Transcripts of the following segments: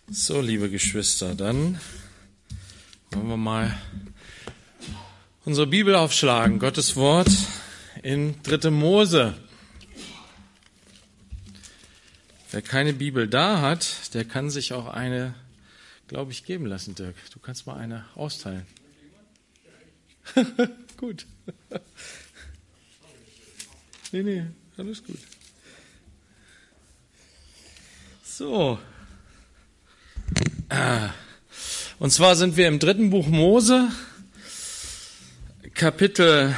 So, liebe Geschwister, dann wollen wir mal unsere Bibel aufschlagen. Gottes Wort in 3. Mose. Wer keine Bibel da hat, der kann sich auch eine, glaube ich, geben lassen, Dirk. Du kannst mal eine austeilen. Gut. Nee, alles gut. So. Und zwar sind wir im 3. Buch Mose, Kapitel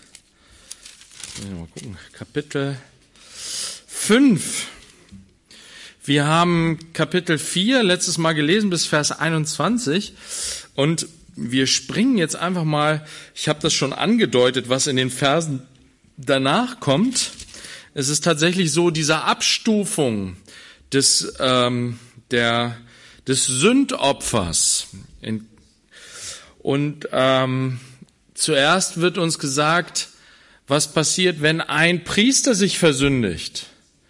5. Wir haben Kapitel 4 letztes Mal gelesen bis Vers 21 und wir springen jetzt einfach mal, ich habe das schon angedeutet, was in den Versen danach kommt. Es ist tatsächlich so, diese Abstufung des Sündopfers. Und zuerst wird uns gesagt, was passiert, wenn ein Priester sich versündigt.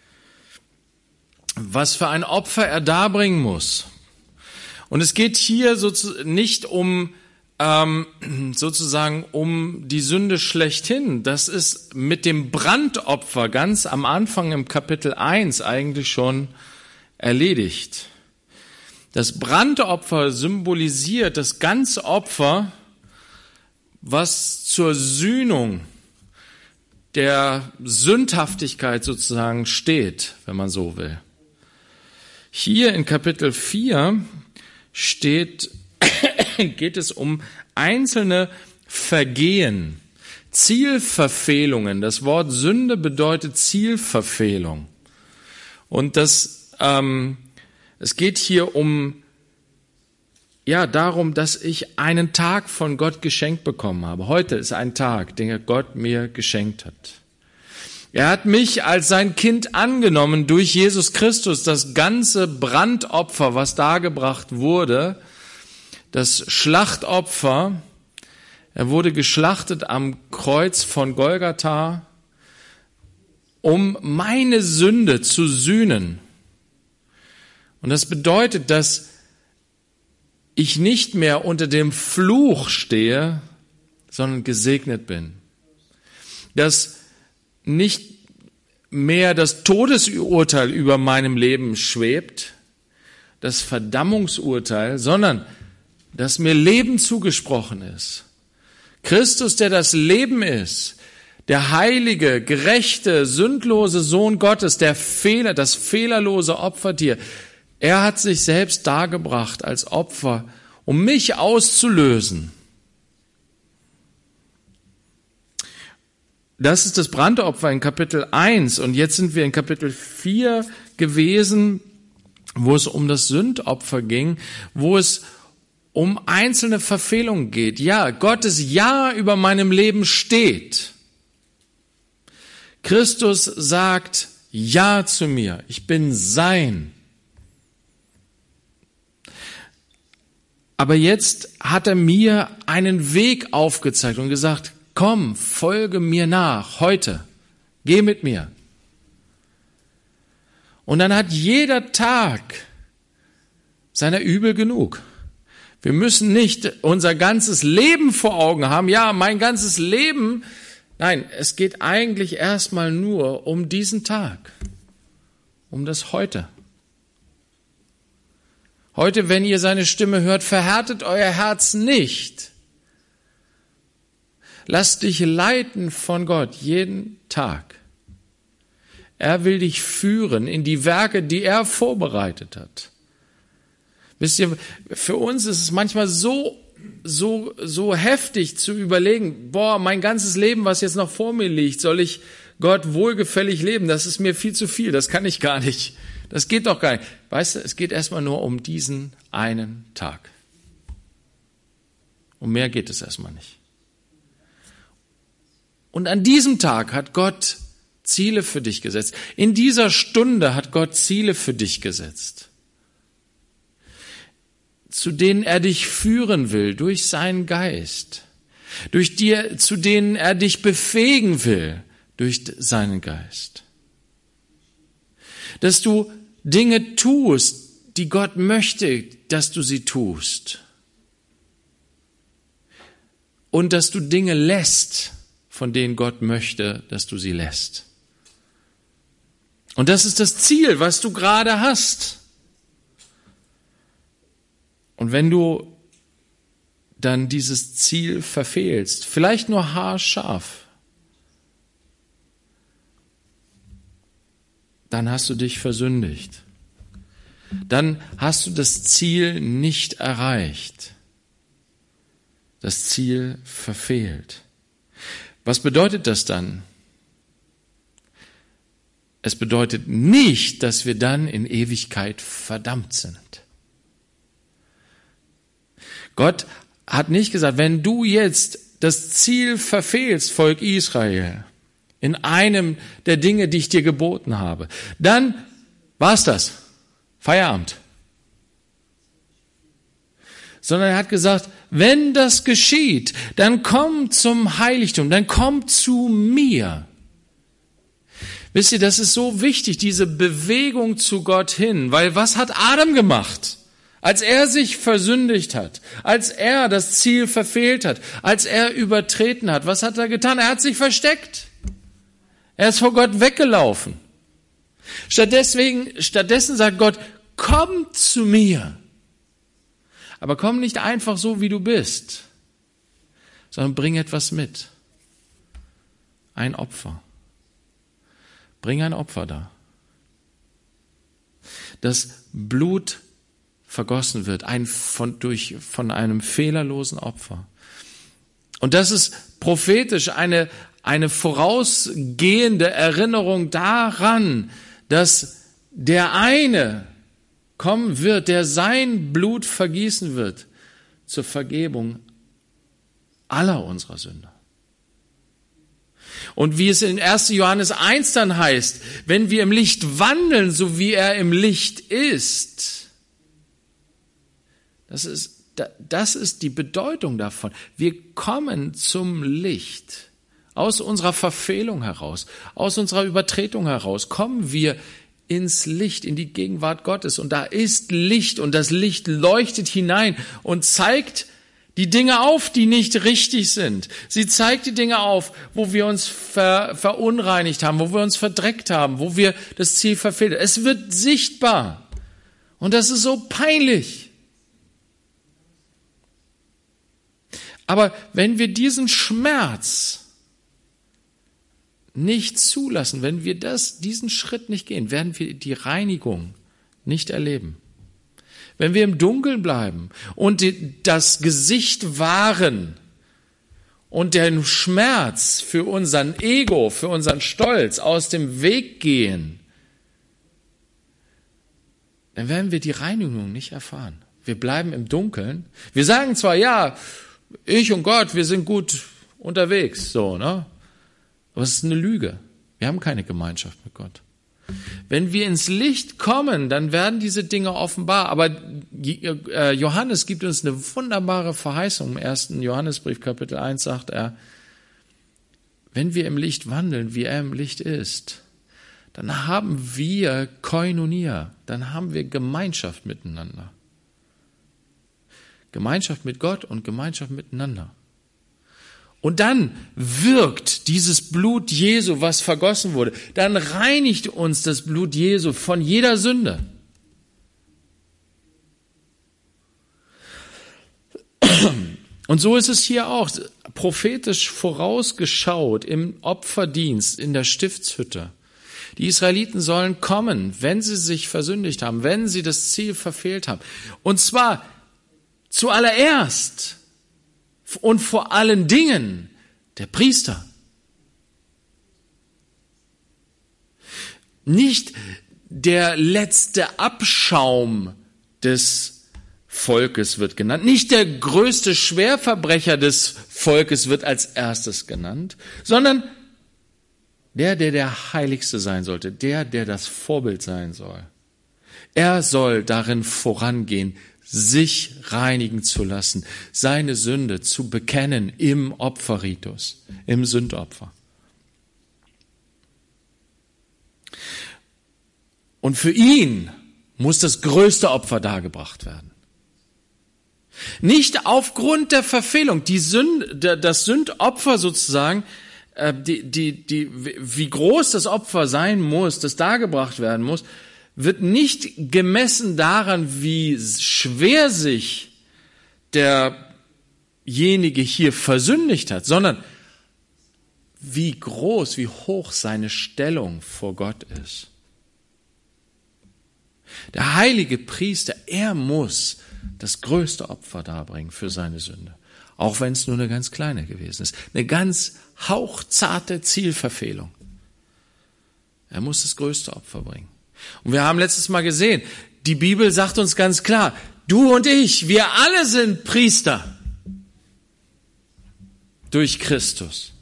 Was für ein Opfer er darbringen muss. Und es geht hier nicht um sozusagen um die Sünde schlechthin. Das ist mit dem Brandopfer ganz am Anfang im Kapitel 1 eigentlich schon erledigt. Das Brandopfer symbolisiert das ganze Opfer, was zur Sühnung der Sündhaftigkeit sozusagen steht, wenn man so will. Hier in Kapitel 4 geht es um einzelne Vergehen, Zielverfehlungen. Das Wort Sünde bedeutet Zielverfehlung. Und es geht hier darum, dass ich einen Tag von Gott geschenkt bekommen habe. Heute ist ein Tag, den Gott mir geschenkt hat. Er hat mich als sein Kind angenommen durch Jesus Christus. Das ganze Brandopfer, was dargebracht wurde, das Schlachtopfer, er wurde geschlachtet am Kreuz von Golgatha, um meine Sünde zu sühnen. Und das bedeutet, dass ich nicht mehr unter dem Fluch stehe, sondern gesegnet bin. Dass nicht mehr das Todesurteil über meinem Leben schwebt, das Verdammungsurteil, sondern dass mir Leben zugesprochen ist. Christus, der das Leben ist, der heilige, gerechte, sündlose Sohn Gottes, das fehlerlose Opfertier, er hat sich selbst dargebracht als Opfer, um mich auszulösen. Das ist das Brandopfer in Kapitel 1 und jetzt sind wir in Kapitel 4 gewesen, wo es um das Sündopfer ging, wo es um einzelne Verfehlungen geht. Ja, Gottes Ja über meinem Leben steht. Christus sagt Ja zu mir. Ich bin sein. Aber jetzt hat er mir einen Weg aufgezeigt und gesagt, komm, folge mir nach, heute, geh mit mir. Und dann hat jeder Tag seiner Übel genug. Wir müssen nicht unser ganzes Leben vor Augen haben. Ja, mein ganzes Leben. Nein, es geht eigentlich erstmal nur um diesen Tag, um das Heute. Heute, wenn ihr seine Stimme hört, verhärtet euer Herz nicht. Lasst dich leiten von Gott jeden Tag. Er will dich führen in die Werke, die er vorbereitet hat. Wisst ihr, für uns ist es manchmal so heftig zu überlegen, mein ganzes Leben, was jetzt noch vor mir liegt, soll ich Gott wohlgefällig leben? Das ist mir viel zu viel, das kann ich gar nicht. Das geht doch gar nicht. Weißt du, es geht erstmal nur um diesen einen Tag. Um mehr geht es erstmal nicht. Und an diesem Tag hat Gott Ziele für dich gesetzt. In dieser Stunde hat Gott Ziele für dich gesetzt, zu denen er dich führen will durch seinen Geist, zu denen er dich befähigen will durch seinen Geist. Dass du Dinge tust, die Gott möchte, dass du sie tust. Und dass du Dinge lässt, von denen Gott möchte, dass du sie lässt. Und das ist das Ziel, was du gerade hast. Und wenn du dann dieses Ziel verfehlst, vielleicht nur haarscharf, dann hast du dich versündigt. Dann hast du das Ziel nicht erreicht. Das Ziel verfehlt. Was bedeutet das dann? Es bedeutet nicht, dass wir dann in Ewigkeit verdammt sind. Gott hat nicht gesagt, wenn du jetzt das Ziel verfehlst, Volk Israel, in einem der Dinge, die ich dir geboten habe, dann war's das. Feierabend. Sondern er hat gesagt, wenn das geschieht, dann komm zum Heiligtum, dann komm zu mir. Wisst ihr, das ist so wichtig, diese Bewegung zu Gott hin, weil was hat Adam gemacht? Als er sich versündigt hat, als er das Ziel verfehlt hat, als er übertreten hat, was hat er getan? Er hat sich versteckt. Er ist vor Gott weggelaufen. Stattdessen sagt Gott, komm zu mir. Aber komm nicht einfach so, wie du bist, sondern bring etwas mit. Ein Opfer. Bring ein Opfer da. Das Blut vergossen wird, von einem fehlerlosen Opfer. Und das ist prophetisch eine vorausgehende Erinnerung daran, dass der eine kommen wird, der sein Blut vergießen wird zur Vergebung aller unserer Sünder. Und wie es in 1. Johannes 1 dann heißt, wenn wir im Licht wandeln, so wie er im Licht ist, das ist die Bedeutung davon. Wir kommen zum Licht. Aus unserer Verfehlung heraus, aus unserer Übertretung heraus, kommen wir ins Licht, in die Gegenwart Gottes. Und da ist Licht und das Licht leuchtet hinein und zeigt die Dinge auf, die nicht richtig sind. Sie zeigt die Dinge auf, wo wir uns verunreinigt haben, wo wir uns verdreckt haben, wo wir das Ziel verfehlt haben. Es wird sichtbar. Und das ist so peinlich. Aber wenn wir diesen Schmerz nicht zulassen, wenn wir diesen Schritt nicht gehen, werden wir die Reinigung nicht erleben. Wenn wir im Dunkeln bleiben und das Gesicht wahren und den Schmerz für unseren Ego, für unseren Stolz aus dem Weg gehen, dann werden wir die Reinigung nicht erfahren. Wir bleiben im Dunkeln. Wir sagen zwar, ja, ich und Gott, wir sind gut unterwegs, so, ne? Aber es ist eine Lüge. Wir haben keine Gemeinschaft mit Gott. Wenn wir ins Licht kommen, dann werden diese Dinge offenbar. Aber Johannes gibt uns eine wunderbare Verheißung. Im 1. Johannesbrief, Kapitel 1, sagt er, wenn wir im Licht wandeln, wie er im Licht ist, dann haben wir Koinonia, dann haben wir Gemeinschaft miteinander. Gemeinschaft mit Gott und Gemeinschaft miteinander. Und dann wirkt dieses Blut Jesu, was vergossen wurde, dann reinigt uns das Blut Jesu von jeder Sünde. Und so ist es hier auch prophetisch vorausgeschaut im Opferdienst in der Stiftshütte. Die Israeliten sollen kommen, wenn sie sich versündigt haben, wenn sie das Ziel verfehlt haben. Und zwar zuallererst und vor allen Dingen der Priester. Nicht der letzte Abschaum des Volkes wird genannt, nicht der größte Schwerverbrecher des Volkes wird als erstes genannt, sondern der Heiligste sein sollte, der das Vorbild sein soll. Er soll darin vorangehen, sich reinigen zu lassen, seine Sünde zu bekennen im Opferritus, im Sündopfer. Und für ihn muss das größte Opfer dargebracht werden. Nicht aufgrund der Verfehlung, das Sündopfer sozusagen, wie groß das Opfer sein muss, das dargebracht werden muss, wird nicht gemessen daran, wie schwer sich derjenige hier versündigt hat, sondern wie groß, wie hoch seine Stellung vor Gott ist. Der heilige Priester, er muss das größte Opfer darbringen für seine Sünde, auch wenn es nur eine ganz kleine gewesen ist, eine ganz hauchzarte Zielverfehlung. Er muss das größte Opfer bringen. Und wir haben letztes Mal gesehen, die Bibel sagt uns ganz klar, du und ich, wir alle sind Priester durch Christus.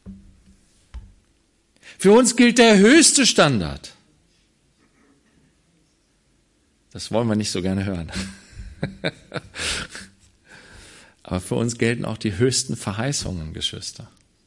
Für uns gilt der höchste Standard. Das wollen wir nicht so gerne hören. Aber für uns gelten auch die höchsten Verheißungen, Geschwister.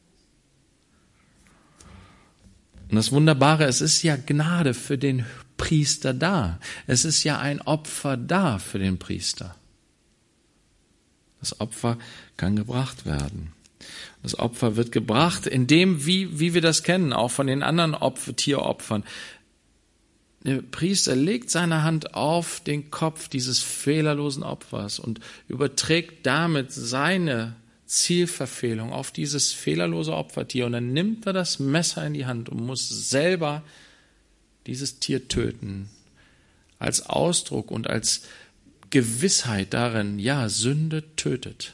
Und das Wunderbare, es ist ja Gnade für den Priester da. Es ist ja ein Opfer da für den Priester. Das Opfer kann gebracht werden. Das Opfer wird gebracht, indem, wie wir das kennen, auch von den anderen Tieropfern. Der Priester legt seine Hand auf den Kopf dieses fehlerlosen Opfers und überträgt damit seine Zielverfehlung auf dieses fehlerlose Opfertier. Und dann nimmt er das Messer in die Hand und muss selber dieses Tier töten. Als Ausdruck und als Gewissheit darin, ja, Sünde tötet.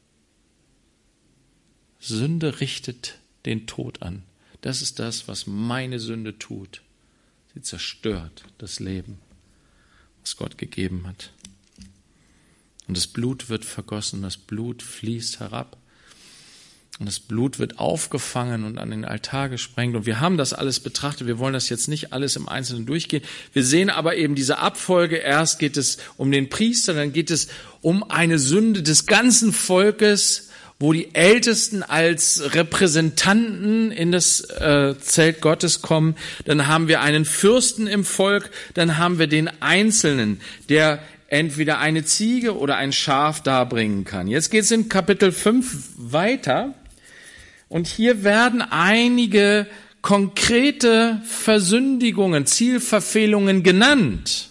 Sünde richtet den Tod an. Das ist das, was meine Sünde tut. Sie zerstört das Leben, was Gott gegeben hat. Und das Blut wird vergossen, das Blut fließt herab. Und das Blut wird aufgefangen und an den Altar gesprengt. Und wir haben das alles betrachtet. Wir wollen das jetzt nicht alles im Einzelnen durchgehen. Wir sehen aber eben diese Abfolge. Erst geht es um den Priester, dann geht es um eine Sünde des ganzen Volkes, wo die Ältesten als Repräsentanten in das Zelt Gottes kommen. Dann haben wir einen Fürsten im Volk, dann haben wir den Einzelnen, der entweder eine Ziege oder ein Schaf darbringen kann. Jetzt geht es in Kapitel 5 weiter und hier werden einige konkrete Versündigungen, Zielverfehlungen genannt.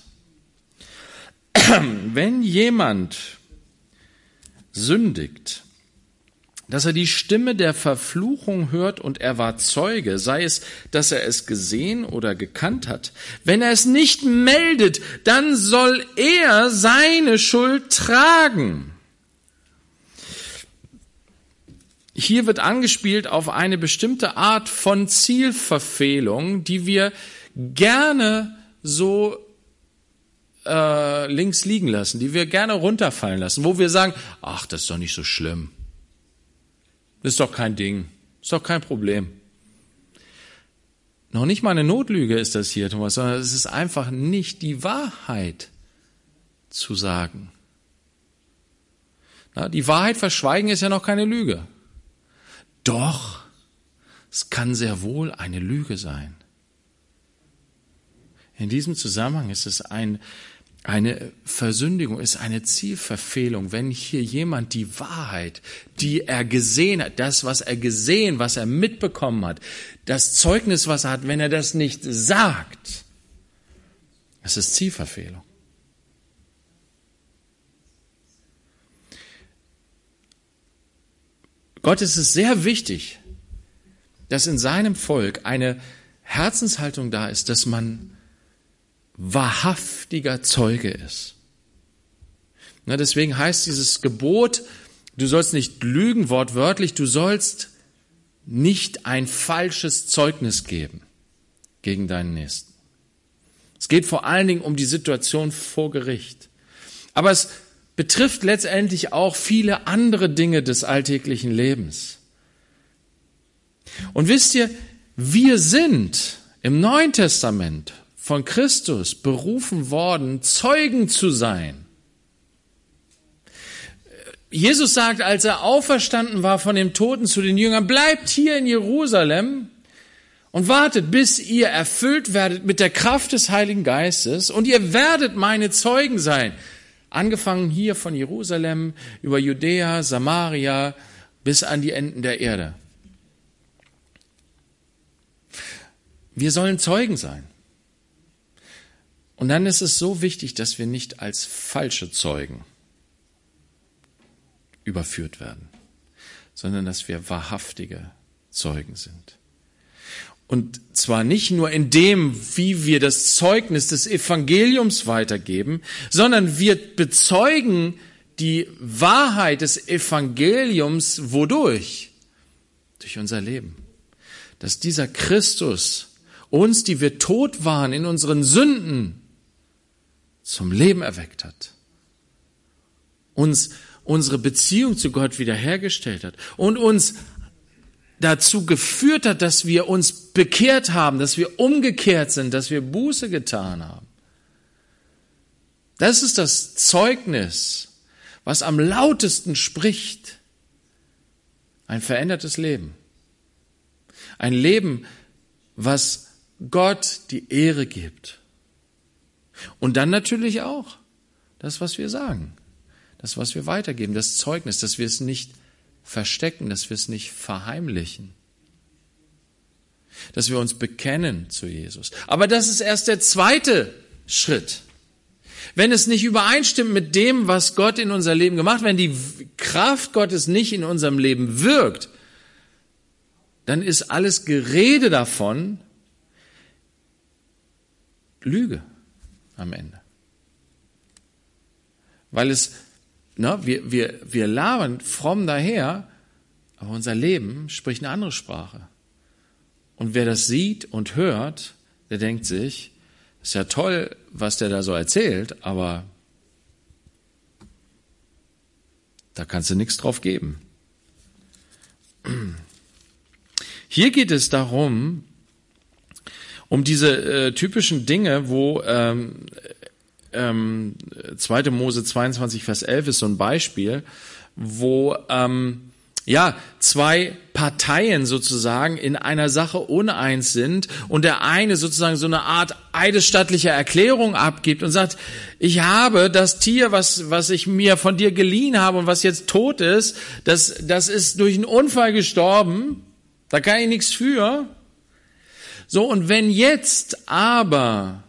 Wenn jemand sündigt, dass er die Stimme der Verfluchung hört und er war Zeuge, sei es, dass er es gesehen oder gekannt hat. Wenn er es nicht meldet, dann soll er seine Schuld tragen. Hier wird angespielt auf eine bestimmte Art von Zielverfehlung, die wir gerne so links liegen lassen, die wir gerne runterfallen lassen, wo wir sagen, ach, das ist doch nicht so schlimm. Das ist doch kein Ding, ist doch kein Problem. Noch nicht mal eine Notlüge ist das hier, Thomas, sondern es ist einfach nicht die Wahrheit zu sagen. Na, die Wahrheit verschweigen ist ja noch keine Lüge. Doch, es kann sehr wohl eine Lüge sein. In diesem Zusammenhang ist es eine Versündigung, ist eine Zielverfehlung, wenn hier jemand die Wahrheit, die er gesehen hat, das, was er gesehen, was er mitbekommen hat, das Zeugnis, was er hat, wenn er das nicht sagt, das ist Zielverfehlung. Gott ist es sehr wichtig, dass in seinem Volk eine Herzenshaltung da ist, dass man wahrhaftiger Zeuge ist. Na, deswegen heißt dieses Gebot, du sollst nicht lügen, wortwörtlich, du sollst nicht ein falsches Zeugnis geben gegen deinen Nächsten. Es geht vor allen Dingen um die Situation vor Gericht. Aber es betrifft letztendlich auch viele andere Dinge des alltäglichen Lebens. Und wisst ihr, wir sind im Neuen Testament von Christus berufen worden, Zeugen zu sein. Jesus sagt, als er auferstanden war von den Toten zu den Jüngern, bleibt hier in Jerusalem Und wartet, bis ihr erfüllt werdet mit der Kraft des Heiligen Geistes und ihr werdet meine Zeugen sein. Angefangen hier von Jerusalem über Judäa, Samaria bis an die Enden der Erde. Wir sollen Zeugen sein. Und dann ist es so wichtig, dass wir nicht als falsche Zeugen überführt werden, sondern dass wir wahrhaftige Zeugen sind. Und zwar nicht nur in dem, wie wir das Zeugnis des Evangeliums weitergeben, sondern wir bezeugen die Wahrheit des Evangeliums wodurch? Durch unser Leben. Dass dieser Christus uns, die wir tot waren in unseren Sünden, zum Leben erweckt hat. Uns unsere Beziehung zu Gott wiederhergestellt hat und uns dazu geführt hat, dass wir uns bekehrt haben, dass wir umgekehrt sind, dass wir Buße getan haben. Das ist das Zeugnis, was am lautesten spricht. Ein verändertes Leben. Ein Leben, was Gott die Ehre gibt. Und dann natürlich auch das, was wir sagen. Das, was wir weitergeben, das Zeugnis, dass wir es nicht verstecken, dass wir es nicht verheimlichen. Dass wir uns bekennen zu Jesus. Aber das ist erst der zweite Schritt. Wenn es nicht übereinstimmt mit dem, was Gott in unser Leben gemacht hat, wenn die Kraft Gottes nicht in unserem Leben wirkt, dann ist alles Gerede davon Lüge am Ende. Weil es, wir labern fromm daher, aber unser Leben spricht eine andere Sprache. Und wer das sieht und hört, der denkt sich, ist ja toll, was der da so erzählt, aber da kannst du nichts drauf geben. Hier geht es darum, um diese typischen Dinge, wo 2. Mose 22, Vers 11 ist so ein Beispiel, wo zwei Parteien sozusagen in einer Sache uneins sind und der eine sozusagen so eine Art eidesstattlicher Erklärung abgibt und sagt, ich habe das Tier, was ich mir von dir geliehen habe und was jetzt tot ist, das ist durch einen Unfall gestorben, da kann ich nichts für. So, und wenn jetzt aber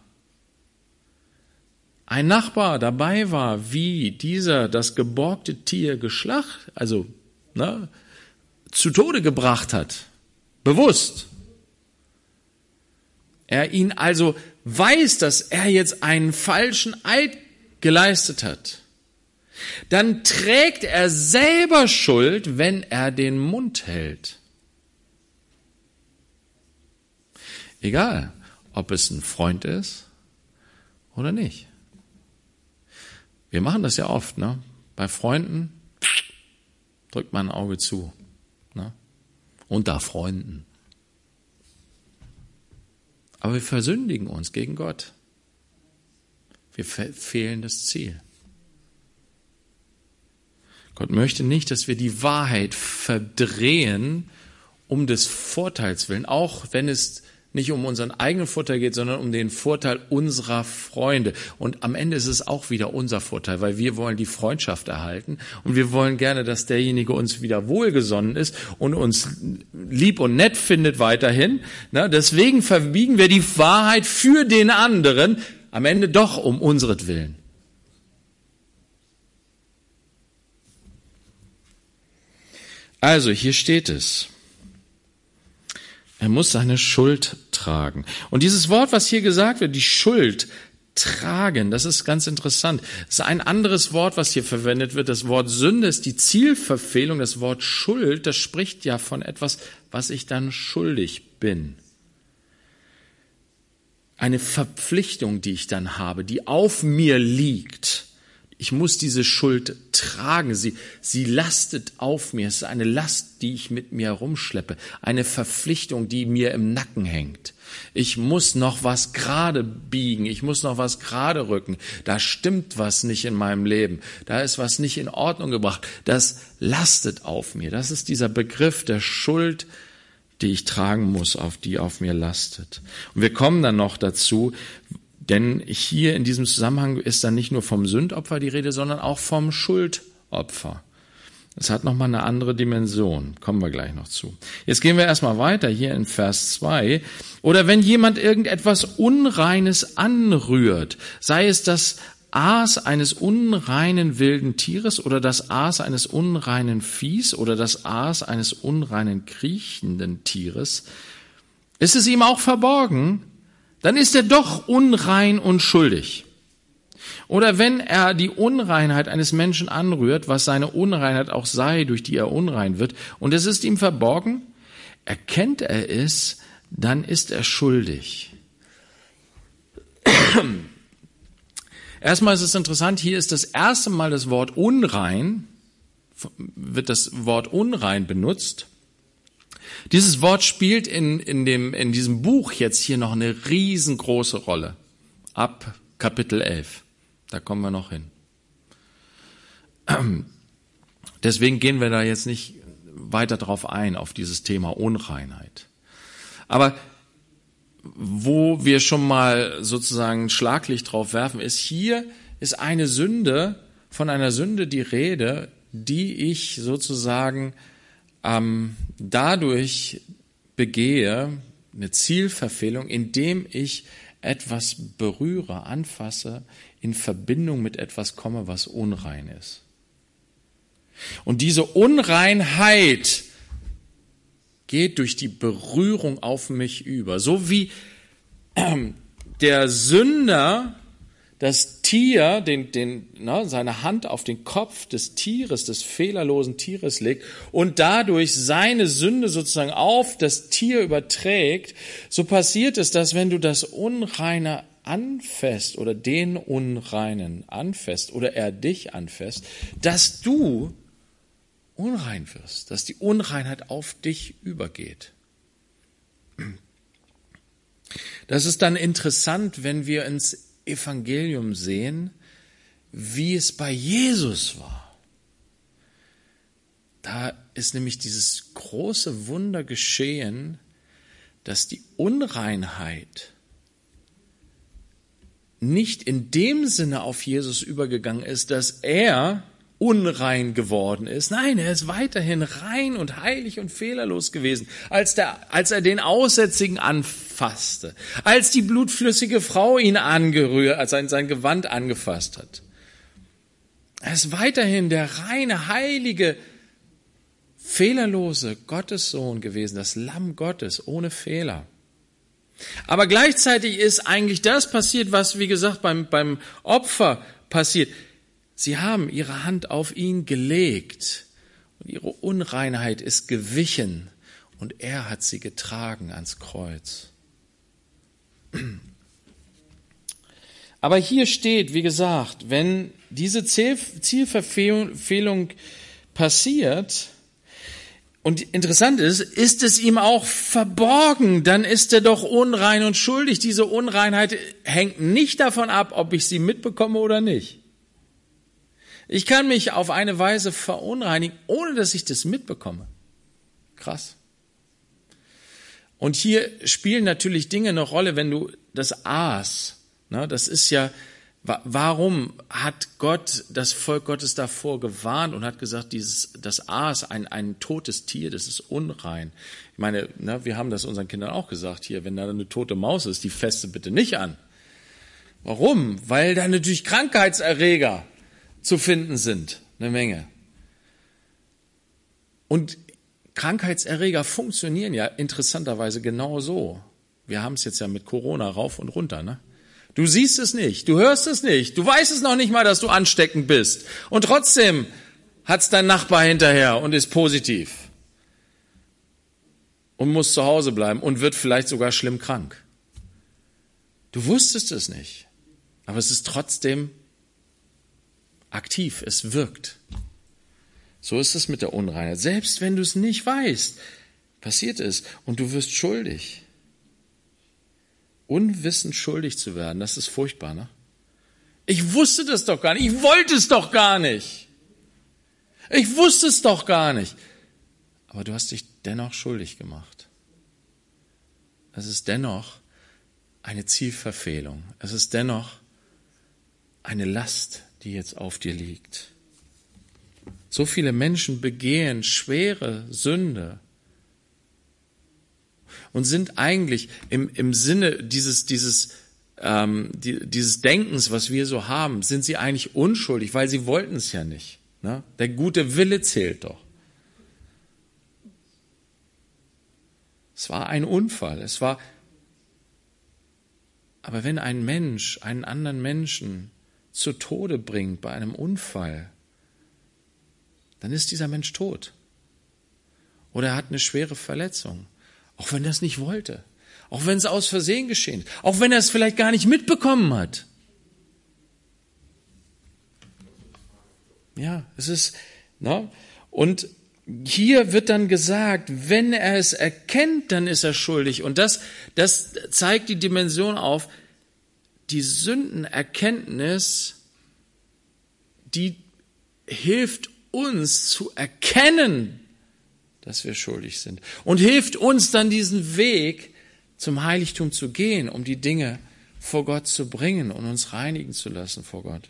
ein Nachbar dabei war, wie dieser das geborgte Tier zu Tode gebracht hat, bewusst. Er ihn also weiß, dass er jetzt einen falschen Eid geleistet hat, dann trägt er selber Schuld, wenn er den Mund hält. Egal, ob es ein Freund ist oder nicht. Wir machen das ja oft, ne? Bei Freunden drückt man ein Auge zu. Ne? Unter Freunden. Aber wir versündigen uns gegen Gott. Wir verfehlen das Ziel. Gott möchte nicht, dass wir die Wahrheit verdrehen um des Vorteils willen, auch wenn es nicht um unseren eigenen Vorteil geht, sondern um den Vorteil unserer Freunde. Und am Ende ist es auch wieder unser Vorteil, weil wir wollen die Freundschaft erhalten und wir wollen gerne, dass derjenige uns wieder wohlgesonnen ist und uns lieb und nett findet weiterhin. Deswegen verbiegen wir die Wahrheit für den anderen, am Ende doch um unseretwillen. Also, hier steht es. Er muss seine Schuld tragen. Und dieses Wort, was hier gesagt wird, die Schuld tragen, das ist ganz interessant. Das ist ein anderes Wort, was hier verwendet wird. Das Wort Sünde ist die Zielverfehlung. Das Wort Schuld, das spricht ja von etwas, was ich dann schuldig bin. Eine Verpflichtung, die ich dann habe, die auf mir liegt. Ich muss diese Schuld tragen. Sie lastet auf mir. Es ist eine Last, die ich mit mir herumschleppe. Eine Verpflichtung, die mir im Nacken hängt. Ich muss noch was gerade biegen. Ich muss noch was gerade rücken. Da stimmt was nicht in meinem Leben. Da ist was nicht in Ordnung gebracht. Das lastet auf mir. Das ist dieser Begriff der Schuld, die ich tragen muss, die auf mir lastet. Und wir kommen dann noch dazu, denn hier in diesem Zusammenhang ist dann nicht nur vom Sündopfer die Rede, sondern auch vom Schuldopfer. Es hat nochmal eine andere Dimension. Kommen wir gleich noch zu. Jetzt gehen wir erstmal weiter hier in Vers 2. Oder wenn jemand irgendetwas Unreines anrührt, sei es das Aas eines unreinen wilden Tieres oder das Aas eines unreinen Viehs oder das Aas eines unreinen kriechenden Tieres, ist es ihm auch verborgen, dann ist er doch unrein und schuldig. Oder wenn er die Unreinheit eines Menschen anrührt, was seine Unreinheit auch sei, durch die er unrein wird, und es ist ihm verborgen, erkennt er es, dann ist er schuldig. Erstmal ist es interessant, hier ist das erste Mal das Wort unrein, wird das Wort unrein benutzt. Dieses Wort spielt in diesem Buch jetzt hier noch eine riesengroße Rolle. Ab Kapitel 11. Da kommen wir noch hin. Deswegen gehen wir da jetzt nicht weiter drauf ein, auf dieses Thema Unreinheit. Aber wo wir schon mal sozusagen Schlaglicht drauf werfen, ist, hier ist eine Sünde, von einer Sünde die Rede, die ich sozusagen dadurch begehe, eine Zielverfehlung, indem ich etwas berühre, anfasse, in Verbindung mit etwas komme, was unrein ist. Und diese Unreinheit geht durch die Berührung auf mich über. So wie der Sünder das Tier, seine Hand auf den Kopf des Tieres, des fehlerlosen Tieres legt und dadurch seine Sünde sozusagen auf das Tier überträgt, so passiert es, dass wenn du das Unreine anfasst oder den Unreinen anfasst oder er dich anfasst, dass du unrein wirst, dass die Unreinheit auf dich übergeht. Das ist dann interessant, wenn wir ins Evangelium sehen, wie es bei Jesus war. Da ist nämlich dieses große Wunder geschehen, dass die Unreinheit nicht in dem Sinne auf Jesus übergegangen ist, dass er unrein geworden ist. Nein, er ist weiterhin rein und heilig und fehlerlos gewesen, als er den Aussätzigen anfasste, als die blutflüssige Frau ihn angerührt, als er sein Gewand angefasst hat. Er ist weiterhin der reine, heilige, fehlerlose Gottessohn gewesen, das Lamm Gottes ohne Fehler. Aber gleichzeitig ist eigentlich das passiert, was, wie gesagt, beim Opfer passiert. Sie haben ihre Hand auf ihn gelegt und ihre Unreinheit ist gewichen und er hat sie getragen ans Kreuz. Aber hier steht, wie gesagt, wenn diese Zielverfehlung passiert, und interessant ist es ihm auch verborgen, dann ist er doch unrein und schuldig. Diese Unreinheit hängt nicht davon ab, ob ich sie mitbekomme oder nicht. Ich kann mich auf eine Weise verunreinigen, ohne dass ich das mitbekomme. Krass. Und hier spielen natürlich Dinge eine Rolle, wenn du das Aas, das ist ja, warum hat Gott das Volk Gottes davor gewarnt und hat gesagt, das Aas, ein totes Tier, das ist unrein. Ich meine, wir haben das unseren Kindern auch gesagt, hier, wenn da eine tote Maus ist, die feste bitte nicht an. Warum? Weil da natürlich Krankheitserreger zu finden sind, eine Menge. Und Krankheitserreger funktionieren ja interessanterweise genau so. Wir haben es jetzt ja mit Corona rauf und runter, ne? Du siehst es nicht, du hörst es nicht, du weißt es noch nicht mal, dass du ansteckend bist. Und trotzdem hat's dein Nachbar hinterher und ist positiv. Und muss zu Hause bleiben und wird vielleicht sogar schlimm krank. Du wusstest es nicht, aber es ist trotzdem aktiv, es wirkt. So ist es mit der Unreinheit. Selbst wenn du es nicht weißt, passiert es und du wirst schuldig. Unwissend schuldig zu werden, das ist furchtbar, ne? Ich wusste das doch gar nicht, ich wollte es doch gar nicht. Ich wusste es doch gar nicht. Aber du hast dich dennoch schuldig gemacht. es ist dennoch eine Zielverfehlung. Es ist dennoch eine Last, die jetzt auf dir liegt. So viele Menschen begehen schwere Sünde und sind eigentlich im Sinne dieses Denkens, was wir so haben, sind sie eigentlich unschuldig, weil sie wollten es ja nicht. Ne? Der gute Wille zählt doch. Es war ein Unfall. Aber wenn ein Mensch einen anderen Menschen zu Tode bringt bei einem Unfall, dann ist dieser Mensch tot. Oder er hat eine schwere Verletzung, auch wenn er es nicht wollte, auch wenn es aus Versehen geschehen ist, auch wenn er es vielleicht gar nicht mitbekommen hat. Ja, es ist, ne? Und hier wird dann gesagt, wenn er es erkennt, dann ist er schuldig. Und das zeigt die Dimension auf, die Sündenerkenntnis, die hilft uns zu erkennen, dass wir schuldig sind. Und hilft uns dann diesen Weg zum Heiligtum zu gehen, um die Dinge vor Gott zu bringen und uns reinigen zu lassen vor Gott.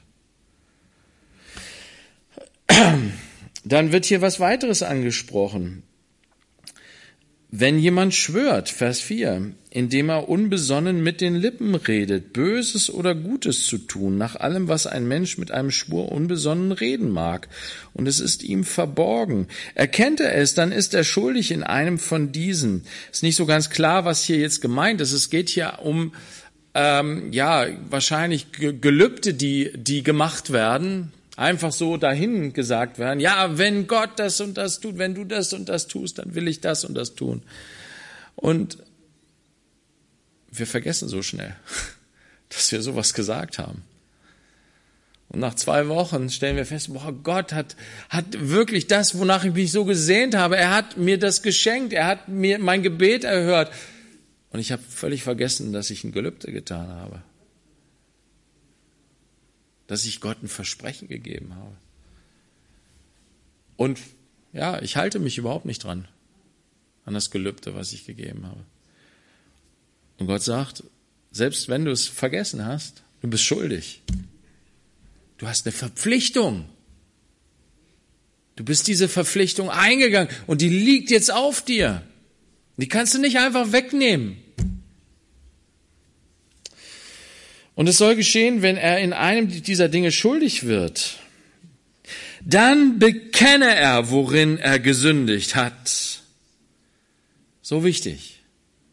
Dann wird hier was weiteres angesprochen. Wenn jemand schwört, Vers 4, indem er unbesonnen mit den Lippen redet, Böses oder Gutes zu tun, nach allem, was ein Mensch mit einem Schwur unbesonnen reden mag, und es ist ihm verborgen. Erkennt er es, dann ist er schuldig in einem von diesen. Ist nicht so ganz klar, was hier jetzt gemeint ist. Es geht hier um wahrscheinlich Gelübde, die gemacht werden, einfach so dahin gesagt werden, ja, wenn Gott das und das tut, wenn du das und das tust, dann will ich das und das tun. Und wir vergessen so schnell, dass wir sowas gesagt haben. Und nach 2 Wochen stellen wir fest, boah, Gott hat wirklich das, wonach ich mich so gesehnt habe, er hat mir das geschenkt, er hat mir mein Gebet erhört. Und ich habe völlig vergessen, dass ich ein Gelübde getan habe. Dass ich Gott ein Versprechen gegeben habe. Und ja, ich halte mich überhaupt nicht dran, an das Gelübde, was ich gegeben habe. Und Gott sagt, selbst wenn du es vergessen hast, du bist schuldig. Du hast eine Verpflichtung. Du bist diese Verpflichtung eingegangen und die liegt jetzt auf dir. Die kannst du nicht einfach wegnehmen. Und es soll geschehen, wenn er in einem dieser Dinge schuldig wird. Dann bekenne er, worin er gesündigt hat. So wichtig.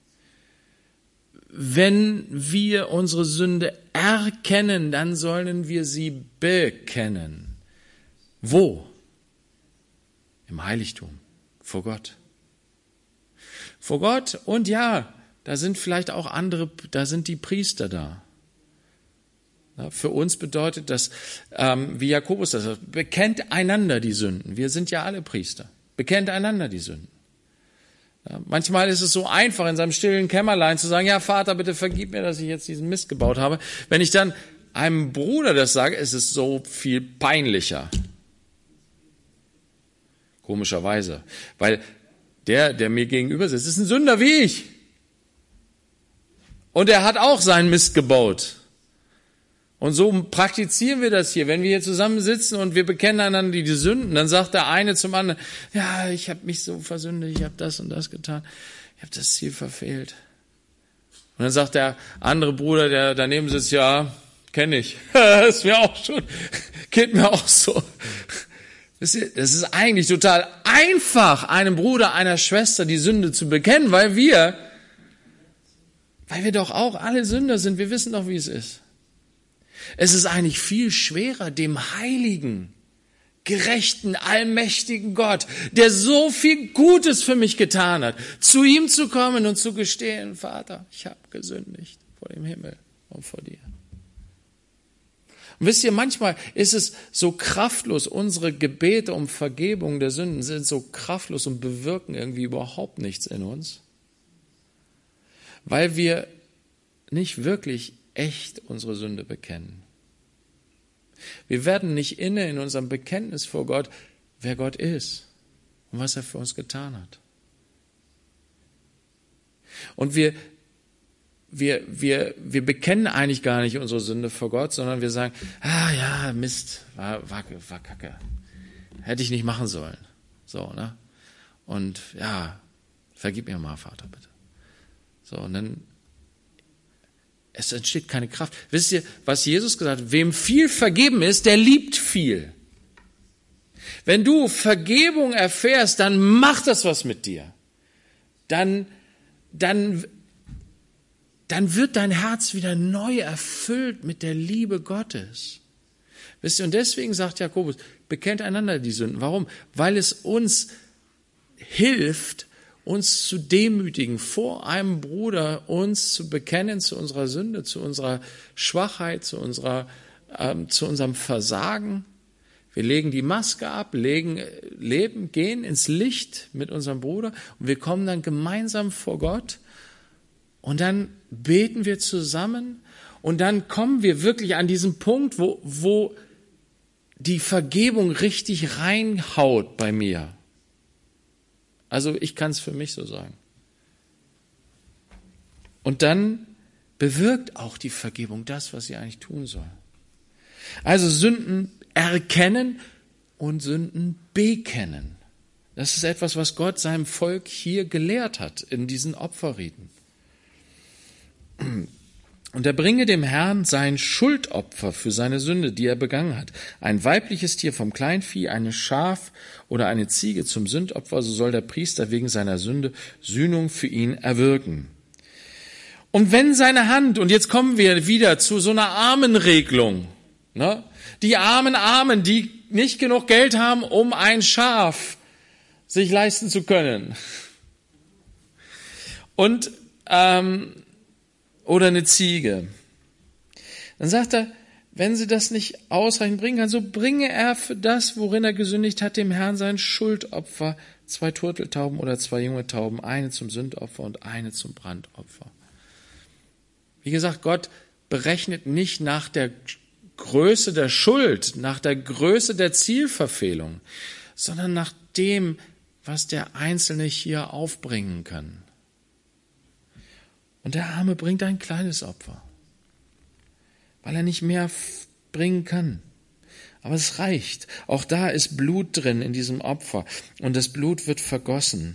Wenn wir unsere Sünde erkennen, dann sollen wir sie bekennen. Wo? Im Heiligtum, vor Gott. Vor Gott und ja, da sind vielleicht auch andere, da sind die Priester da. Für uns bedeutet das, wie Jakobus das sagt, bekennt einander die Sünden. Wir sind ja alle Priester. Bekennt einander die Sünden. Ja, manchmal ist es so einfach, in seinem stillen Kämmerlein zu sagen, ja Vater, bitte vergib mir, dass ich jetzt diesen Mist gebaut habe. Wenn ich dann einem Bruder das sage, ist es so viel peinlicher. Komischerweise. Weil der mir gegenüber sitzt, ist ein Sünder wie ich. Und er hat auch seinen Mist gebaut. Und so praktizieren wir das hier. Wenn wir hier zusammen sitzen und wir bekennen einander die Sünden, dann sagt der eine zum anderen, ja, ich habe mich so versündigt, ich habe das und das getan, ich habe das Ziel verfehlt. Und dann sagt der andere Bruder, der daneben sitzt, ja, kenne ich. Das ist mir auch schon, geht mir auch so. Das ist eigentlich total einfach, einem Bruder, einer Schwester die Sünde zu bekennen, weil wir doch auch alle Sünder sind. Wir wissen doch, wie es ist. Es ist eigentlich viel schwerer, dem heiligen, gerechten, allmächtigen Gott, der so viel Gutes für mich getan hat, zu ihm zu kommen und zu gestehen, Vater, ich habe gesündigt vor dem Himmel und vor dir. Und wisst ihr, manchmal ist es so kraftlos, unsere Gebete um Vergebung der Sünden sind so kraftlos und bewirken irgendwie überhaupt nichts in uns, weil wir nicht wirklich echt unsere Sünde bekennen. Wir werden nicht inne in unserem Bekenntnis vor Gott, wer Gott ist und was er für uns getan hat. Und wir wir bekennen eigentlich gar nicht unsere Sünde vor Gott, sondern wir sagen, ja, Mist, war Kacke. Hätte ich nicht machen sollen. So, ne? Und ja, vergib mir mal, Vater, bitte. So, und dann, es entsteht keine Kraft. Wisst ihr, was Jesus gesagt hat? Wem viel vergeben ist, der liebt viel. Wenn du Vergebung erfährst, dann macht das was mit dir. Dann wird dein Herz wieder neu erfüllt mit der Liebe Gottes. Wisst ihr, und deswegen sagt Jakobus, bekennt einander die Sünden. Warum? Weil es uns hilft, uns zu demütigen vor einem Bruder, uns zu bekennen zu unserer Sünde, zu unserer Schwachheit, zu unserem Versagen. Wir legen die Maske ab, gehen ins Licht mit unserem Bruder und wir kommen dann gemeinsam vor Gott und dann beten wir zusammen und dann kommen wir wirklich an diesen Punkt, wo die Vergebung richtig reinhaut bei mir. Also ich kann es für mich so sagen. Und dann bewirkt auch die Vergebung das, was sie eigentlich tun soll. Also Sünden erkennen und Sünden bekennen. Das ist etwas, was Gott seinem Volk hier gelehrt hat in diesen Opferriten. Und er bringe dem Herrn sein Schuldopfer für seine Sünde, die er begangen hat. Ein weibliches Tier vom Kleinvieh, eine Schaf oder eine Ziege zum Sündopfer, so soll der Priester wegen seiner Sünde Sühnung für ihn erwirken. Und wenn seine Hand, und jetzt kommen wir wieder zu so einer Armenregelung, ne? Die Armen, die nicht genug Geld haben, um ein Schaf sich leisten zu können. Und oder eine Ziege. Dann sagt er, wenn sie das nicht ausreichend bringen kann, so bringe er für das, worin er gesündigt hat, dem Herrn sein Schuldopfer, 2 Turteltauben oder 2 junge Tauben, eine zum Sündopfer und eine zum Brandopfer. Wie gesagt, Gott berechnet nicht nach der Größe der Schuld, nach der Größe der Zielverfehlung, sondern nach dem, was der Einzelne hier aufbringen kann. Und der Arme bringt ein kleines Opfer, weil er nicht mehr bringen kann. Aber es reicht. Auch da ist Blut drin in diesem Opfer und das Blut wird vergossen.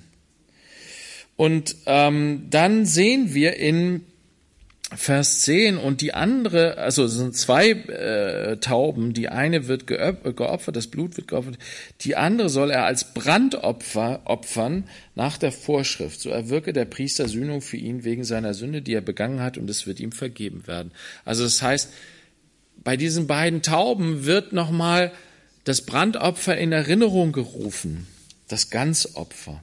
Und dann sehen wir in Vers 10, und die andere, also es sind 2 Tauben, die eine wird geopfert, das Blut wird geopfert, die andere soll er als Brandopfer opfern nach der Vorschrift. So erwirke der Priester Sühnung für ihn wegen seiner Sünde, die er begangen hat, und es wird ihm vergeben werden. Also das heißt, bei diesen beiden Tauben wird nochmal das Brandopfer in Erinnerung gerufen, das Ganzopfer.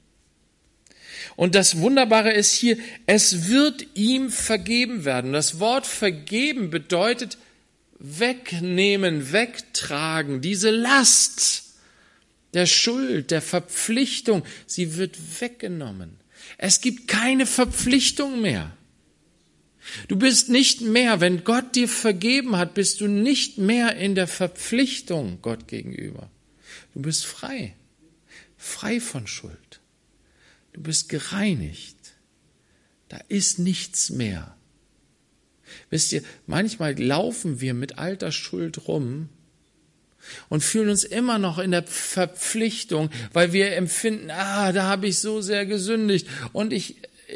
Und das Wunderbare ist hier, es wird ihm vergeben werden. Das Wort vergeben bedeutet wegnehmen, wegtragen. Diese Last der Schuld, der Verpflichtung, sie wird weggenommen. Es gibt keine Verpflichtung mehr. Du bist nicht mehr, wenn Gott dir vergeben hat, bist du nicht mehr in der Verpflichtung Gott gegenüber. Du bist frei, frei von Schuld. Du bist gereinigt. Da ist nichts mehr. Wisst ihr, manchmal laufen wir mit alter Schuld rum und fühlen uns immer noch in der Verpflichtung, weil wir empfinden, da habe ich so sehr gesündigt und ich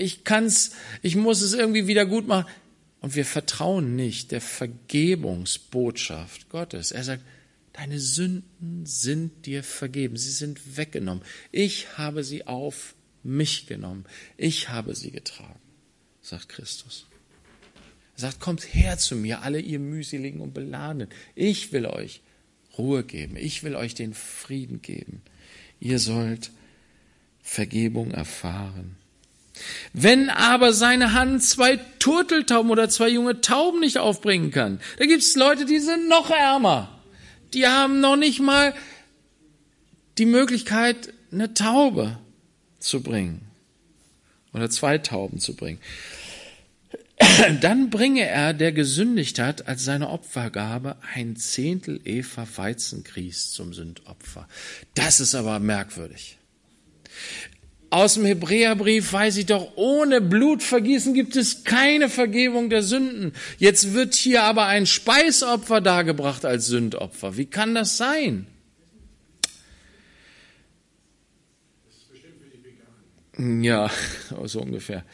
muss es irgendwie wieder gut machen. Und wir vertrauen nicht der Vergebungsbotschaft Gottes. Er sagt, deine Sünden sind dir vergeben, sie sind weggenommen. Ich habe sie auf mich genommen. Ich habe sie getragen, sagt Christus. Er sagt, kommt her zu mir, alle ihr mühseligen und beladenen. Ich will euch Ruhe geben. Ich will euch den Frieden geben. Ihr sollt Vergebung erfahren. Wenn aber seine Hand 2 Turteltauben oder 2 junge Tauben nicht aufbringen kann, da gibt es Leute, die sind noch ärmer. Die haben noch nicht mal die Möglichkeit, eine Taube zu bringen oder 2 Tauben zu bringen. Dann bringe er, der gesündigt hat, als seine Opfergabe ein 1/10 Efa Weizengrieß zum Sündopfer. Das ist aber merkwürdig. aus dem Hebräerbrief weiß ich doch, ohne Blutvergießen gibt es keine Vergebung der Sünden. Jetzt wird hier aber ein Speisopfer dargebracht als Sündopfer. Wie kann das sein? Das ist bestimmt für die Veganer. Ja, so ungefähr.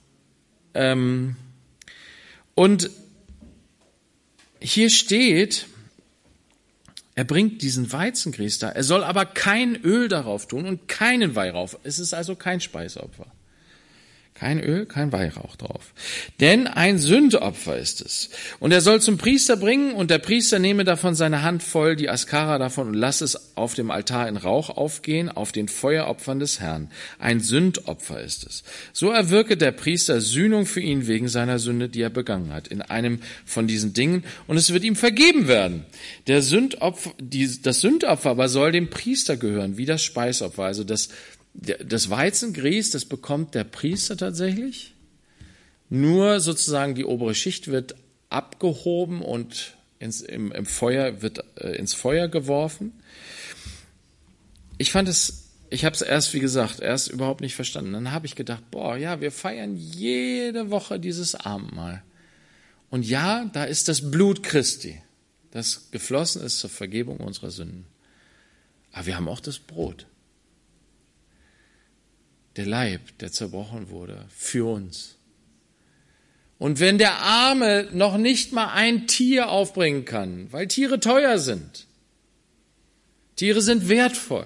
Und hier steht, er bringt diesen Weizengrieß da, er soll aber kein Öl darauf tun und keinen Weihrauch. Es ist also kein Speisopfer. Kein Öl, kein Weihrauch drauf. Denn ein Sündopfer ist es. Und er soll zum Priester bringen, und der Priester nehme davon seine Hand voll, die Askara davon, und lasse es auf dem Altar in Rauch aufgehen, auf den Feueropfern des Herrn. Ein Sündopfer ist es. So erwirke der Priester Sühnung für ihn wegen seiner Sünde, die er begangen hat, in einem von diesen Dingen, und es wird ihm vergeben werden. Das Sündopfer aber soll dem Priester gehören, wie das Speisopfer, also das Weizengrieß, das bekommt der Priester tatsächlich. Nur sozusagen die obere Schicht wird abgehoben und ins Feuer geworfen. Ich habe es erst, wie gesagt, überhaupt nicht verstanden. Dann habe ich gedacht, wir feiern jede Woche dieses Abendmahl. Und ja, da ist das Blut Christi, das geflossen ist zur Vergebung unserer Sünden. Aber wir haben auch das Brot. Der Leib, der zerbrochen wurde, für uns. Und wenn der Arme noch nicht mal ein Tier aufbringen kann, weil Tiere teuer sind, Tiere sind wertvoll.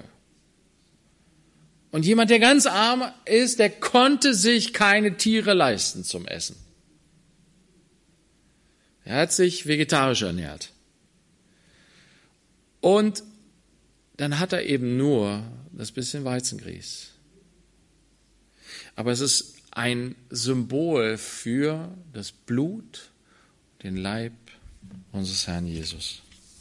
Und jemand, der ganz arm ist, der konnte sich keine Tiere leisten zum Essen. Er hat sich vegetarisch ernährt. Und dann hat er eben nur das bisschen Weizengrieß. Aber es ist ein Symbol für das Blut, den Leib unseres Herrn Jesus.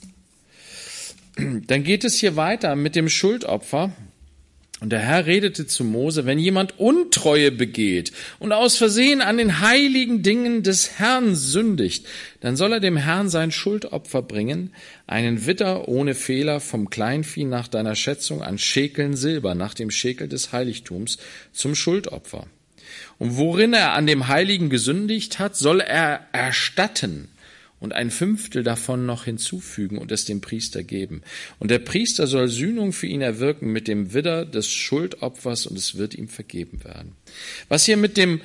Dann geht es hier weiter mit dem Schuldopfer. Und der Herr redete zu Mose, wenn jemand Untreue begeht und aus Versehen an den heiligen Dingen des Herrn sündigt, dann soll er dem Herrn sein Schuldopfer bringen, einen Widder ohne Fehler vom Kleinvieh nach deiner Schätzung an Schekeln Silber, nach dem Schekel des Heiligtums, zum Schuldopfer. Und worin er an dem Heiligen gesündigt hat, soll er erstatten und 1/5 davon noch hinzufügen und es dem Priester geben. Und der Priester soll Sühnung für ihn erwirken mit dem Widder des Schuldopfers, und es wird ihm vergeben werden. Was hier mit dem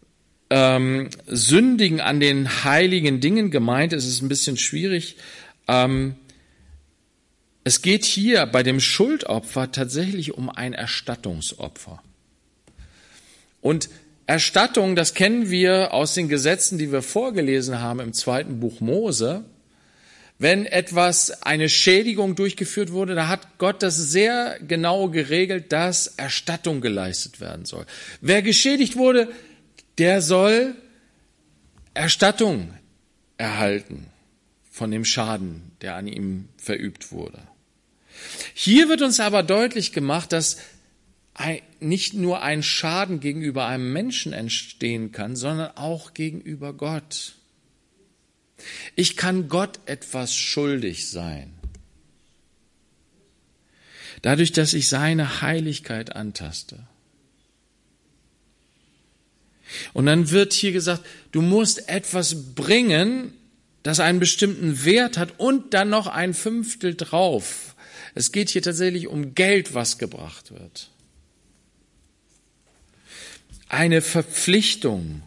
Sündigen an den heiligen Dingen gemeint ist, ist ein bisschen schwierig. Es geht hier bei dem Schuldopfer tatsächlich um ein Erstattungsopfer. Und Erstattung, das kennen wir aus den Gesetzen, die wir vorgelesen haben im 2. Buch Mose. Wenn eine Schädigung durchgeführt wurde, da hat Gott das sehr genau geregelt, dass Erstattung geleistet werden soll. Wer geschädigt wurde, der soll Erstattung erhalten von dem Schaden, der an ihm verübt wurde. Hier wird uns aber deutlich gemacht, dass nicht nur ein Schaden gegenüber einem Menschen entstehen kann, sondern auch gegenüber Gott. Ich kann Gott etwas schuldig sein. Dadurch, dass ich seine Heiligkeit antaste. Und dann wird hier gesagt, du musst etwas bringen, das einen bestimmten Wert hat und dann noch 1/5 drauf. Es geht hier tatsächlich um Geld, was gebracht wird. Eine Verpflichtung.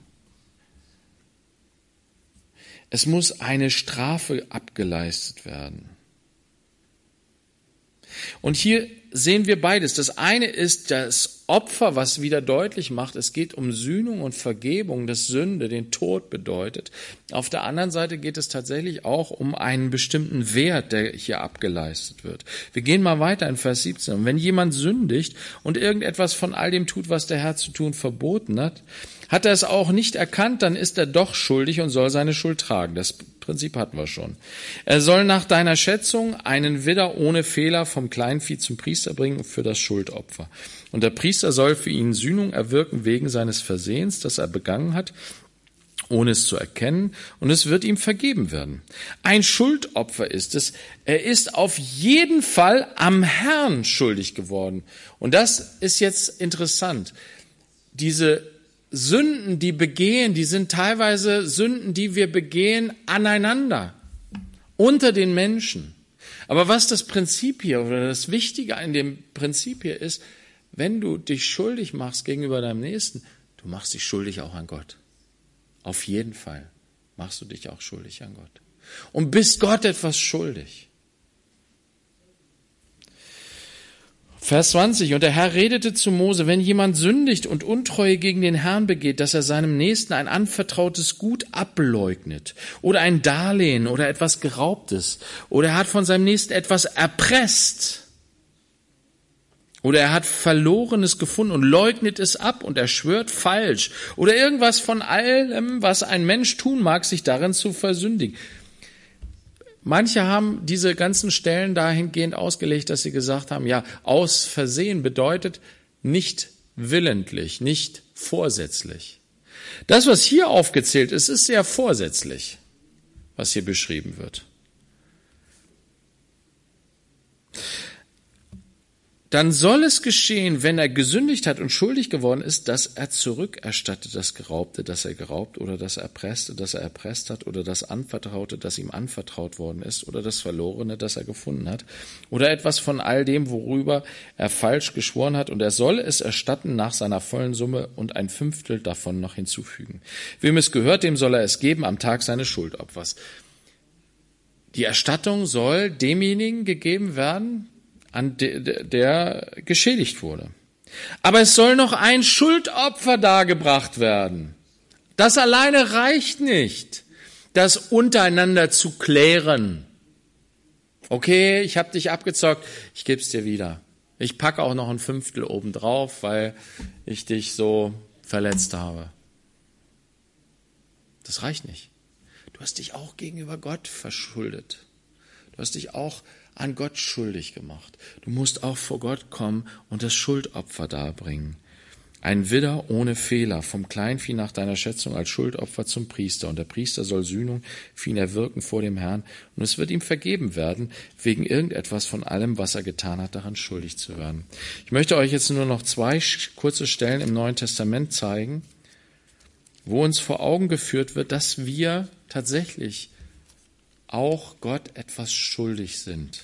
Es muss eine Strafe abgeleistet werden. Und hier sehen wir beides. Das eine ist das Opfer, was wieder deutlich macht, es geht um Sühnung und Vergebung, das Sünde den Tod bedeutet. Auf der anderen Seite geht es tatsächlich auch um einen bestimmten Wert, der hier abgeleistet wird. Wir gehen mal weiter in Vers 17. Und wenn jemand sündigt und irgendetwas von all dem tut, was der Herr zu tun verboten hat, hat er es auch nicht erkannt, dann ist er doch schuldig und soll seine Schuld tragen. Das Prinzip hatten wir schon. Er soll nach deiner Schätzung einen Widder ohne Fehler vom Kleinvieh zum Priester bringen für das Schuldopfer. Und der Priester soll für ihn Sühnung erwirken wegen seines Versehens, das er begangen hat. ohne es zu erkennen, und es wird ihm vergeben werden. Ein Schuldopfer ist es. Er ist auf jeden Fall am Herrn schuldig geworden. Und das ist jetzt interessant. Diese Sünden, die begehen, die sind teilweise Sünden, die wir begehen aneinander, unter den Menschen. Aber was das Prinzip hier oder das Wichtige an dem Prinzip hier ist, wenn du dich schuldig machst gegenüber deinem Nächsten, du machst dich schuldig auch an Gott. Auf jeden Fall machst du dich auch schuldig an Gott. Und bist Gott etwas schuldig. Vers 20. Und der Herr redete zu Mose, wenn jemand sündigt und Untreue gegen den Herrn begeht, dass er seinem Nächsten ein anvertrautes Gut ableugnet oder ein Darlehen oder etwas Geraubtes oder er hat von seinem Nächsten etwas erpresst oder er hat Verlorenes gefunden und leugnet es ab und er schwört falsch oder irgendwas von allem, was ein Mensch tun mag, sich darin zu versündigen. Manche haben diese ganzen Stellen dahingehend ausgelegt, dass sie gesagt haben, ja, aus Versehen bedeutet nicht willentlich, nicht vorsätzlich. Das, was hier aufgezählt ist, ist sehr vorsätzlich, was hier beschrieben wird. Dann soll es geschehen, wenn er gesündigt hat und schuldig geworden ist, dass er zurückerstattet das Geraubte, das er geraubt oder das Erpresste, das er erpresst hat oder das Anvertraute, das ihm anvertraut worden ist oder das Verlorene, das er gefunden hat oder etwas von all dem, worüber er falsch geschworen hat und er soll es erstatten nach seiner vollen Summe und ein Fünftel davon noch hinzufügen. Wem es gehört, dem soll er es geben am Tag seines Schuldopfers. Die Erstattung soll demjenigen gegeben werden, an der geschädigt wurde. Aber es soll noch ein Schuldopfer dargebracht werden. Das alleine reicht nicht, das untereinander zu klären. Okay, ich habe dich abgezockt, ich geb's dir wieder. Ich packe auch noch ein Fünftel obendrauf, weil ich dich so verletzt habe. Das reicht nicht. Du hast dich auch gegenüber Gott verschuldet. Du hast dich auch an Gott schuldig gemacht. Du musst auch vor Gott kommen und das Schuldopfer darbringen. Ein Widder ohne Fehler, vom Kleinvieh nach deiner Schätzung als Schuldopfer zum Priester. Und der Priester soll Sühnung für ihn erwirken vor dem Herrn. Und es wird ihm vergeben werden, wegen irgendetwas von allem, was er getan hat, daran schuldig zu werden. Ich möchte euch jetzt nur noch 2 kurze Stellen im Neuen Testament zeigen, wo uns vor Augen geführt wird, dass wir tatsächlich auch Gott etwas schuldig sind.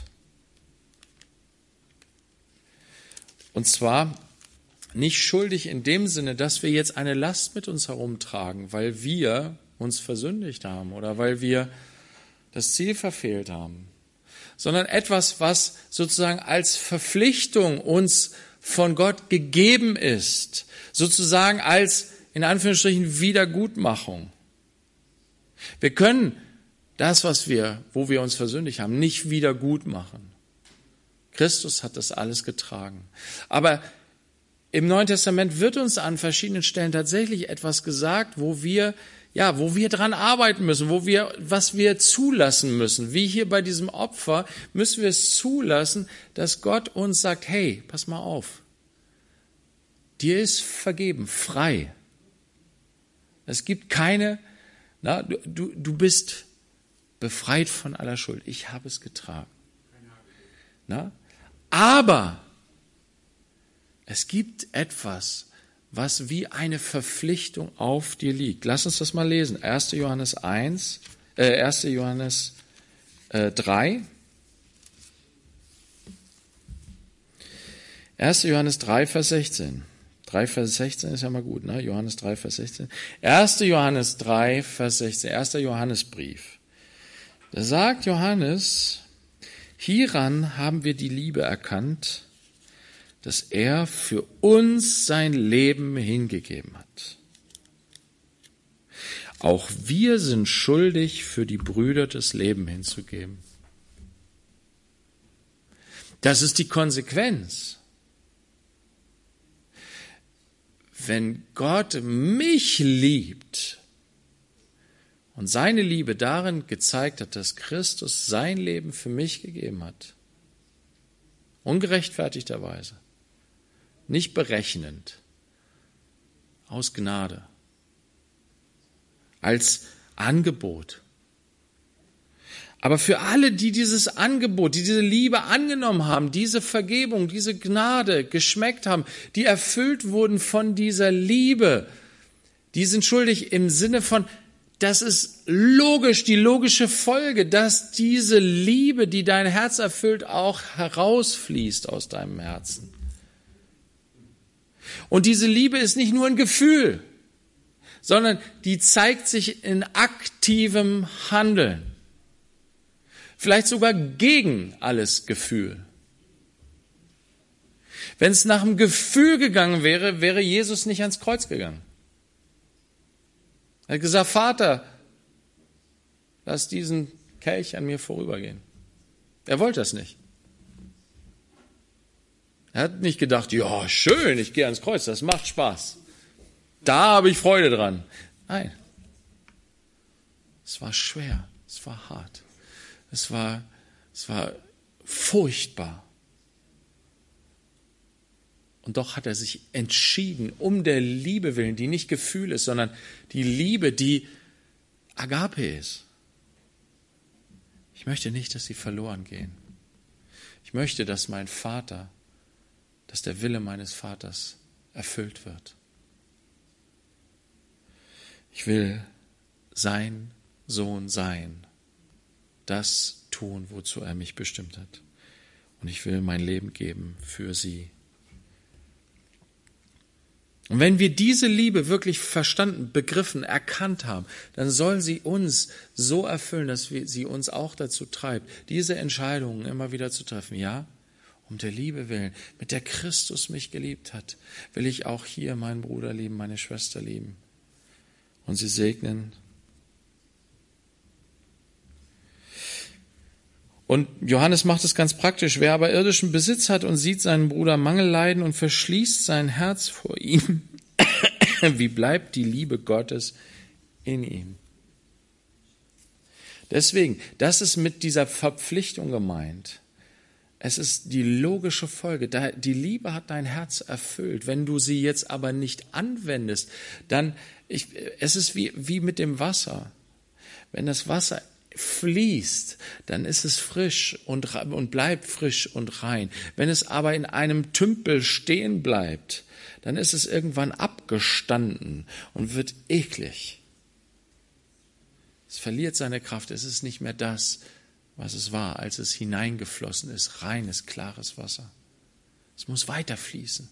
Und zwar nicht schuldig in dem Sinne, dass wir jetzt eine Last mit uns herumtragen, weil wir uns versündigt haben oder weil wir das Ziel verfehlt haben, sondern etwas, was sozusagen als Verpflichtung uns von Gott gegeben ist, sozusagen als, in Anführungsstrichen, Wiedergutmachung. Wir können das, wo wir uns versündigt haben, nicht wieder gut machen. Christus hat das alles getragen. Aber im Neuen Testament wird uns an verschiedenen Stellen tatsächlich etwas gesagt, wo wir dran arbeiten müssen, was wir zulassen müssen. Wie hier bei diesem Opfer müssen wir es zulassen, dass Gott uns sagt, hey, pass mal auf. Dir ist vergeben, frei. Es gibt keine, du bist befreit von aller Schuld. Ich habe es getragen. Aber es gibt etwas, was wie eine Verpflichtung auf dir liegt. Lass uns das mal lesen. 1. Johannes 3. 1. Johannes 3, Vers 16. 3, Vers 16 ist ja mal gut, ne? Johannes 3, Vers 16. 1. Johannes 3, Vers 16. 1. Johannesbrief. Da sagt Johannes, hieran haben wir die Liebe erkannt, dass er für uns sein Leben hingegeben hat. Auch wir sind schuldig, für die Brüder das Leben hinzugeben. Das ist die Konsequenz. Wenn Gott mich liebt und seine Liebe darin gezeigt hat, dass Christus sein Leben für mich gegeben hat, ungerechtfertigterweise, nicht berechnend, aus Gnade, als Angebot. Aber für alle, die dieses Angebot, die diese Liebe angenommen haben, diese Vergebung, diese Gnade geschmeckt haben, die erfüllt wurden von dieser Liebe, die sind schuldig im Sinne von, das ist logisch, die logische Folge, dass diese Liebe, die dein Herz erfüllt, auch herausfließt aus deinem Herzen. Und diese Liebe ist nicht nur ein Gefühl, sondern die zeigt sich in aktivem Handeln. Vielleicht sogar gegen alles Gefühl. Wenn es nach dem Gefühl gegangen wäre, wäre Jesus nicht ans Kreuz gegangen. Er hat gesagt, Vater, lass diesen Kelch an mir vorübergehen. Er wollte das nicht. Er hat nicht gedacht, ja, schön, ich gehe ans Kreuz, das macht Spaß. Da habe ich Freude dran. Nein. Es war schwer, es war hart. Es war furchtbar. Und doch hat er sich entschieden, um der Liebe willen, die nicht Gefühl ist, sondern die Liebe, die Agape ist. Ich möchte nicht, dass sie verloren gehen. Ich möchte, dass dass der Wille meines Vaters erfüllt wird. Ich will sein Sohn sein. Das tun, wozu er mich bestimmt hat. Und ich will mein Leben geben für sie. Und wenn wir diese Liebe wirklich verstanden, begriffen, erkannt haben, dann soll sie uns so erfüllen, dass sie uns auch dazu treibt, diese Entscheidungen immer wieder zu treffen. Ja, um der Liebe willen, mit der Christus mich geliebt hat, will ich auch hier meinen Bruder lieben, meine Schwester lieben und sie segnen. Und Johannes macht es ganz praktisch. Wer aber irdischen Besitz hat und sieht seinen Bruder Mangel leiden und verschließt sein Herz vor ihm, wie bleibt die Liebe Gottes in ihm? Deswegen, das ist mit dieser Verpflichtung gemeint. Es ist die logische Folge. Die Liebe hat dein Herz erfüllt. Wenn du sie jetzt aber nicht anwendest, dann, es ist wie mit dem Wasser. Wenn das Wasser fließt, dann ist es frisch und bleibt frisch und rein. Wenn es aber in einem Tümpel stehen bleibt, dann ist es irgendwann abgestanden und wird eklig. Es verliert seine Kraft. Es ist nicht mehr das, was es war, als es hineingeflossen ist. Reines, klares Wasser. Es muss weiterfließen.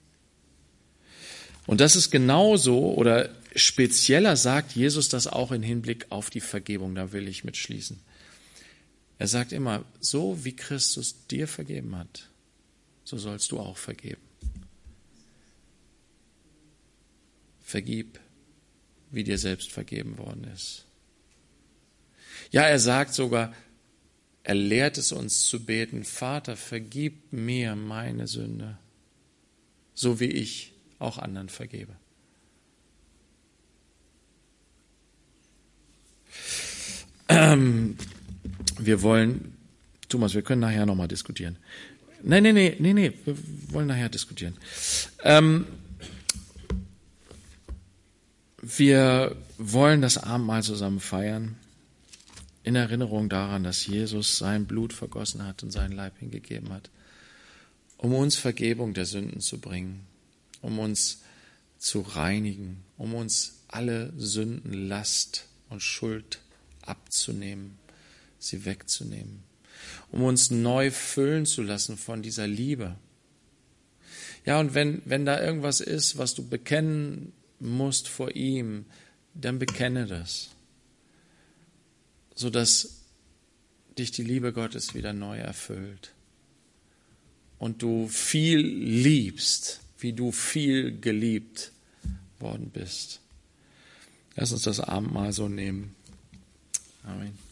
Und das ist genauso oder spezieller sagt Jesus das auch im Hinblick auf die Vergebung. Da will ich mitschließen. Er sagt immer, so wie Christus dir vergeben hat, so sollst du auch vergeben. Vergib, wie dir selbst vergeben worden ist. Ja, er sagt sogar, er lehrt es uns zu beten, Vater, vergib mir meine Sünde, so wie ich auch anderen vergebe. Wir wollen, Thomas, wir können nachher nochmal diskutieren. Nee, wir wollen nachher diskutieren. Wir wollen das Abendmahl zusammen feiern, in Erinnerung daran, dass Jesus sein Blut vergossen hat und seinen Leib hingegeben hat, um uns Vergebung der Sünden zu bringen, um uns zu reinigen, um uns alle Sündenlast und Schuld abzunehmen, sie wegzunehmen, um uns neu füllen zu lassen von dieser Liebe. Ja, und wenn da irgendwas ist, was du bekennen musst vor ihm, dann bekenne das, sodass dich die Liebe Gottes wieder neu erfüllt und du viel liebst, wie du viel geliebt worden bist. Lass uns das Abendmahl so nehmen. Amen.